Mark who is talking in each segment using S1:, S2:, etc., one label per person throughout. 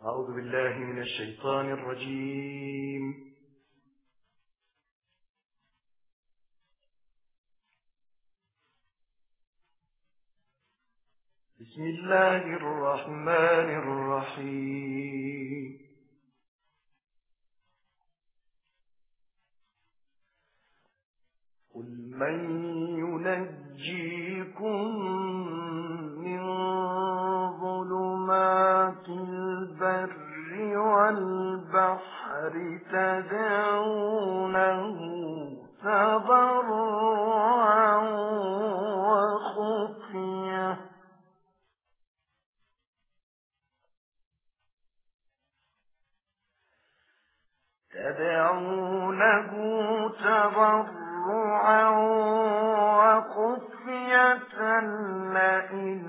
S1: أعوذ بالله من الشيطان الرجيم. بسم الله الرحمن الرحيم. قل من ينجيكم من ظلمات البر والبحر تدعونه تضرعا وخفية لئن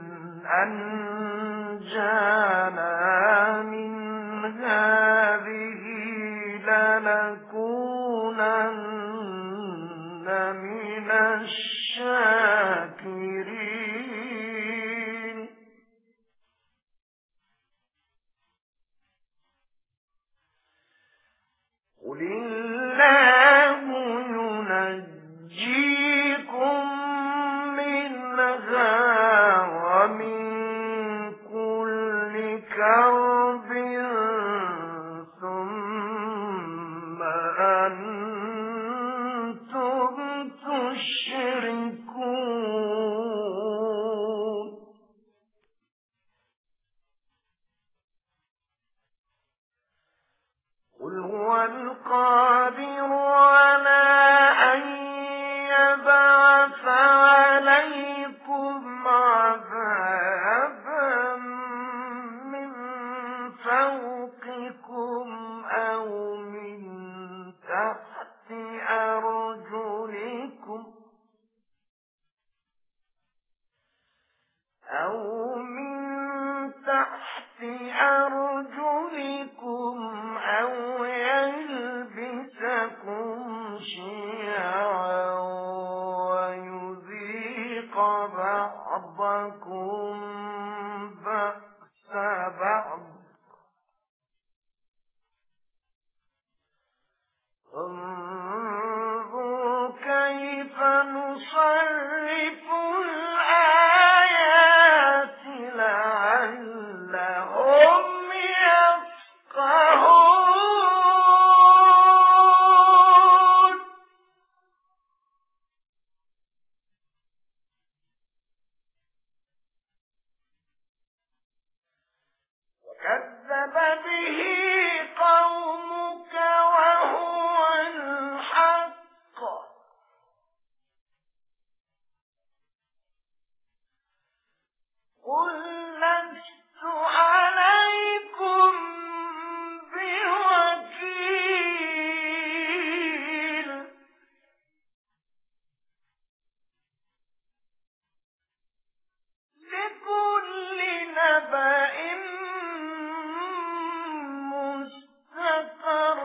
S1: أنجانا من هذه لنكونن من الشاكرين. قل الله ينجيكم منها ومن كل كرب ثم أنتم تشركون. قل هو القادر على أن يبعث عليكم عذابا من فوقكم أو من تحت أرجلكم أو يلبسكم شيعا ويذيق بعضكم بأس بعض. انظر كيف نصرف الآيات لعلهم يفقهون. وكذب به قومك وهو الحق. قل لست عليكم بوكيل. لكل نبأ مستقر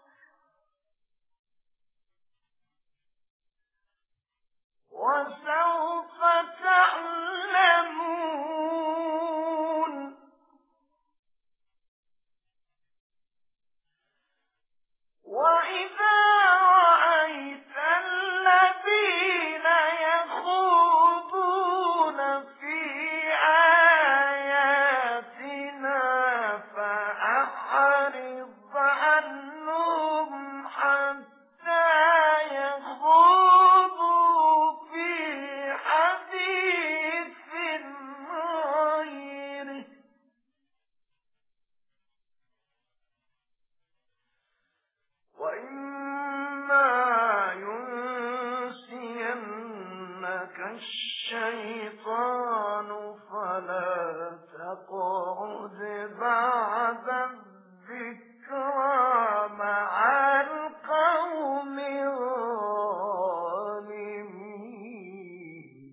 S1: وسوف تعلمون. وإذا رأيت الذين يخوضون في آياتنا فأعرض عنهم حتى يخوضوا في حديث غيره. وإما ينسينك الشيطان فلا تقعد بعد الذكرى مع القوم الظالمين.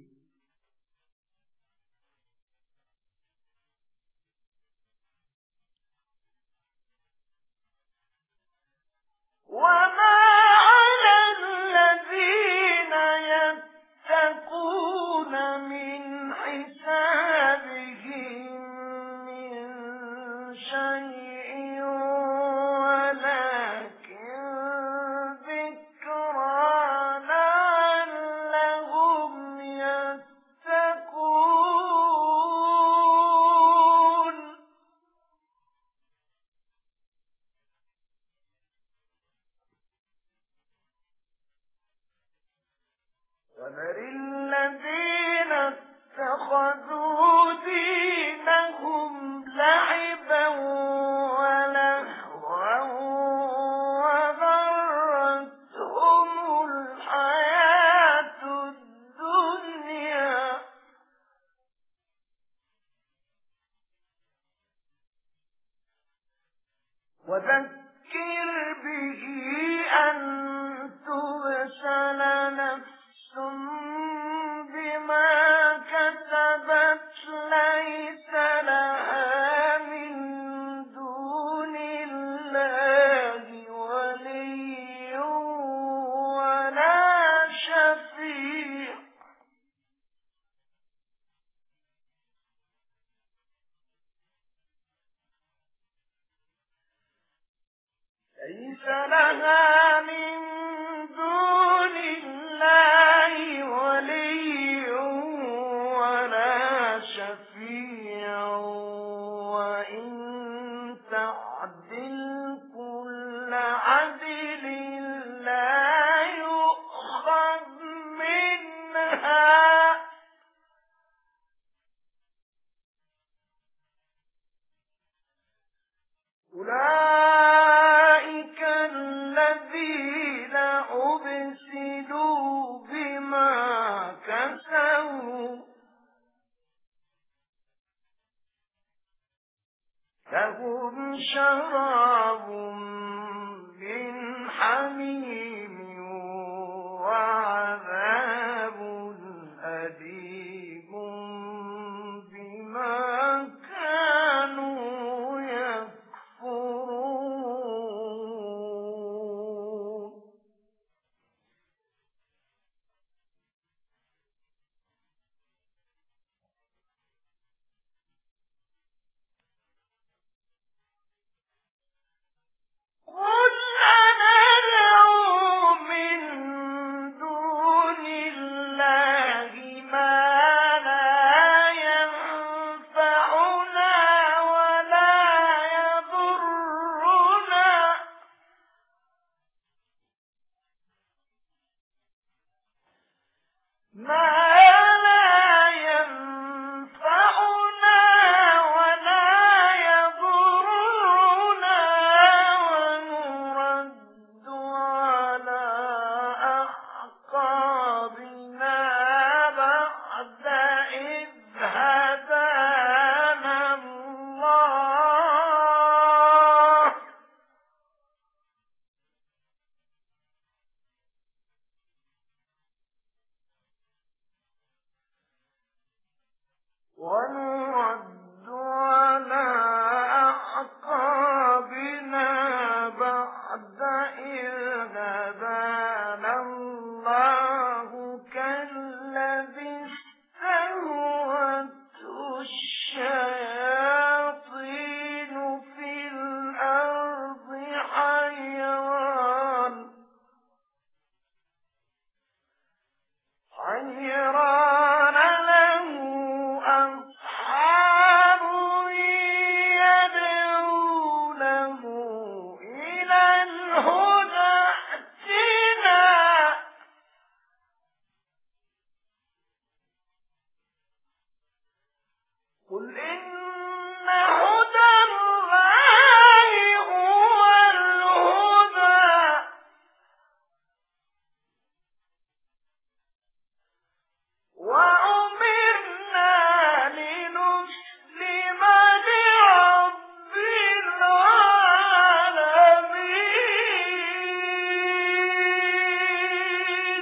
S1: وما على الذين يتقون من حسابهم من شيء وذر الذين اتخذوا دينهم لعبا ولهوا وغرتهم الحياة الدنيا وذكر به أن تبسل نفس بما كسبت ليس لها من دون الله ولي ولا شفيع ليس لها من دون الله ولي ولا شفيع وإن تعدل كل عدل لا يؤخذ منها أولئك الذين أبسلوا بما كسبوا لهم شراب من حميم وعذاب أليم بما كانوا يكفرون قل أندعو من دون الله ما لا ينفعنا ولا يضرنا ونرد على أعقابنا بعد إذ هدانا الله ونرد على أعقابنا بعد إذ هدانا الله كالذي استهوته الشياطين في الأرض حيران له أصحاب يدعونه إلى الهدى ائتنا قل إن هدى الله هو الهدى وأمرنا لنسلم لرب العالمين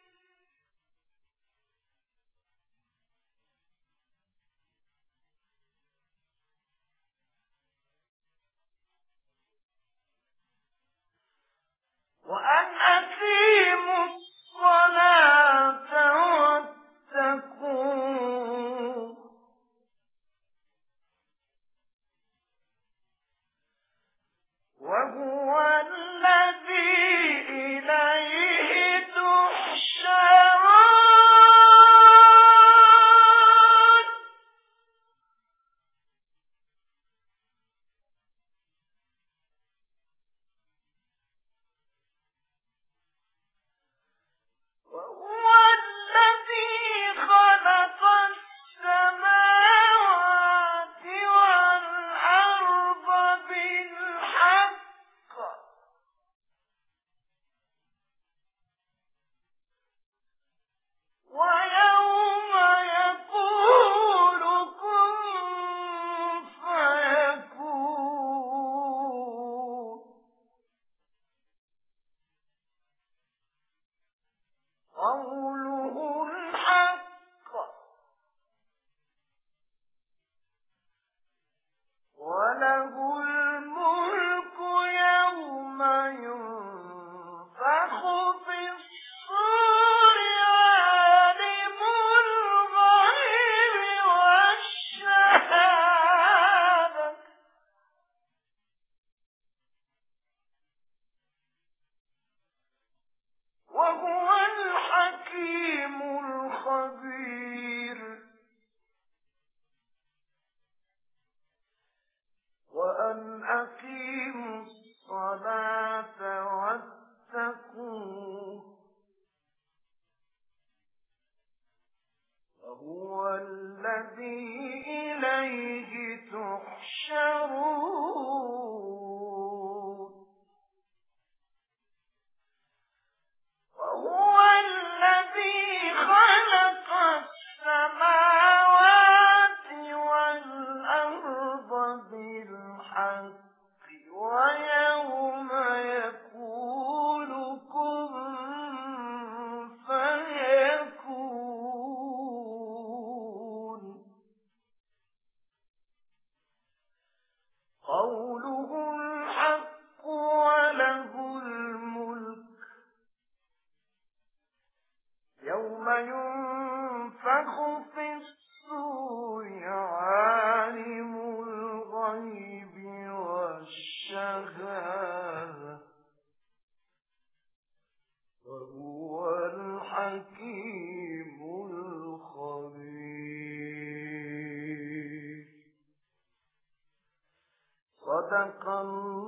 S1: وأن أقيموا الصلاة واتقوه وهو الذي إليه تحشرون وهو أن أقيموا الصلاة واتقوه وهو الذي إليه تحشرون وهو الذي خلق السماوات والأرض بالحق ويوم يقول كن فيكون قوله الحق وله الملك يوم ينفخ في الصور عالم الغيب والشهادة وهو الحكيم الخبير. صدق الله